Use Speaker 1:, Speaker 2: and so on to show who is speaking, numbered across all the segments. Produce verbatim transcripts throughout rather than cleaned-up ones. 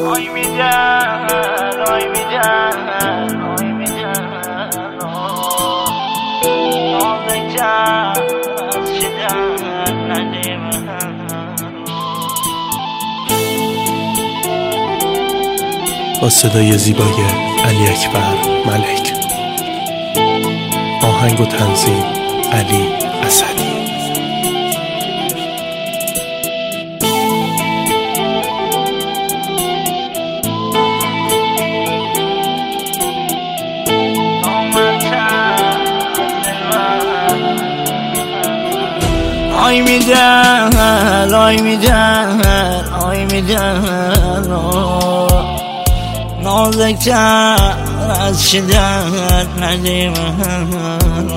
Speaker 1: آی میدن آی میدن آی میدن نازکتر از شدن نده من
Speaker 2: با صدای زیبای علی اکبر ملک، آهنگ و تنظیم علی اسدی.
Speaker 1: آی میدن آی میدن آی میدن نازکتر از شدن نده من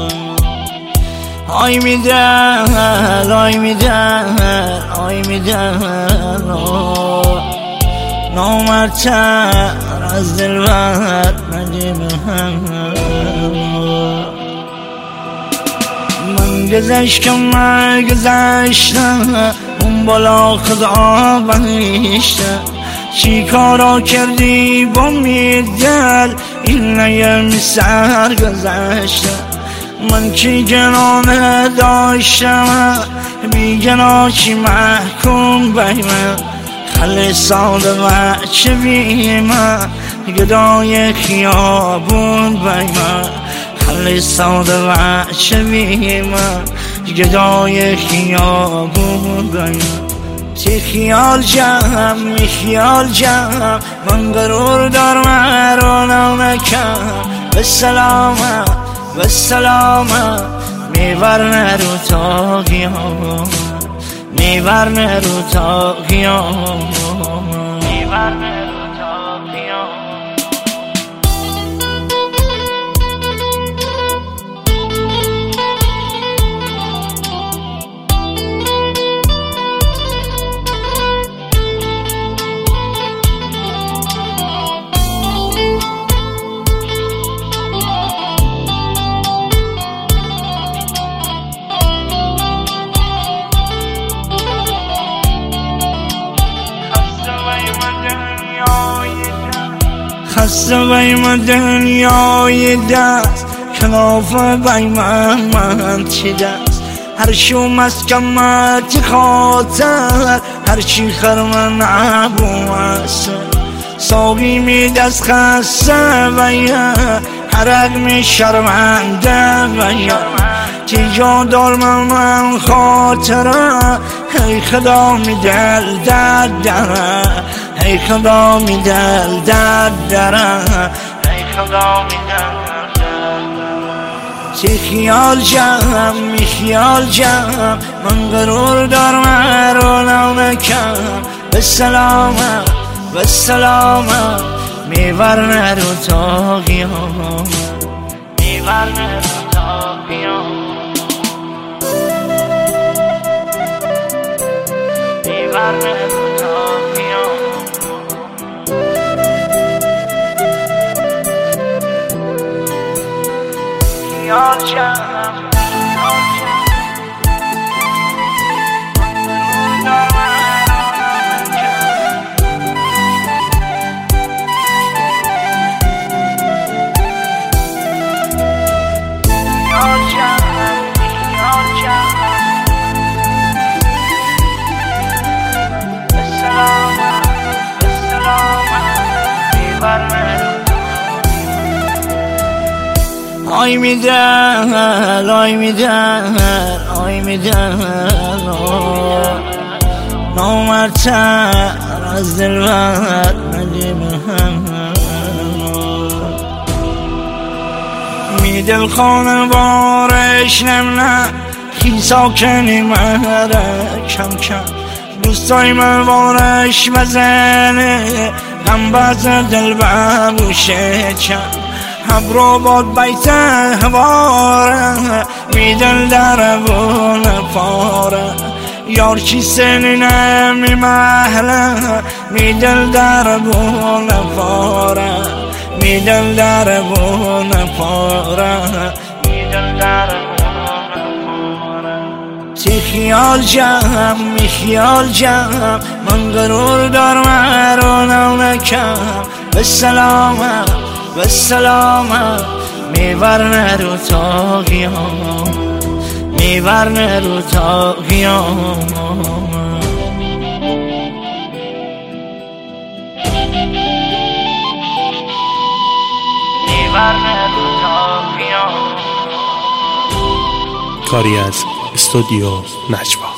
Speaker 1: آی میدن آی میدن آی میدن نامرتر از دلبر نده من من گذشتم من گذشتم اون بالا خدا بنشتم چی کارا کردی با میدل این نیم سر گذشتم من کی جنانه داشتم بی جنا چی محکوم بی من خل ساده بچه بی من گدای خیابون بی من خل ساده بچه بی من گدای خیابون بی من تی خیال جم می خیال جم من غرور دارم رو نکم به سلامت به سلامت میبرن رو تا قیامت میبرن رو تا قیامت میبرن رو تا قیامت خسته بی من دنیای دست کنافه بی من من چی دست هر شو مسکمت خاطر هر چی خرمن عبو است ساقی می دست خسته بی حرق می شرمنده بی تی جا دارم من خاطره ای خدا می دل درد داره ای خدا می دل درد داره ای خدا می دل درد تی خیال جم می خیال جم من غرور دارم رو نکم به سلامت به سلامت میبرن رو تا قیامت میبرن رو تا قیامت میبرن رو تا قیامت خیال جم آی میدن آی میدن آی میدن نامرتر از دلبر نده من می دل خانه بارش نمنه خی ساکنی مهره کم کم دوستای من بارش بزنه هم باز دلبر بوشه کم ابرو باد بیت هواره میدل در بون پاره یار چی سنینه می محله میدل در بون پاره میدل در بون پاره میدل در بون پاره تی خیال جم می خیال جم من غرور دارم رو به سلامت به سلامت میبرن رو تا قیامت میبرن رو تا قیامت
Speaker 2: کاری از استودیو نجوا.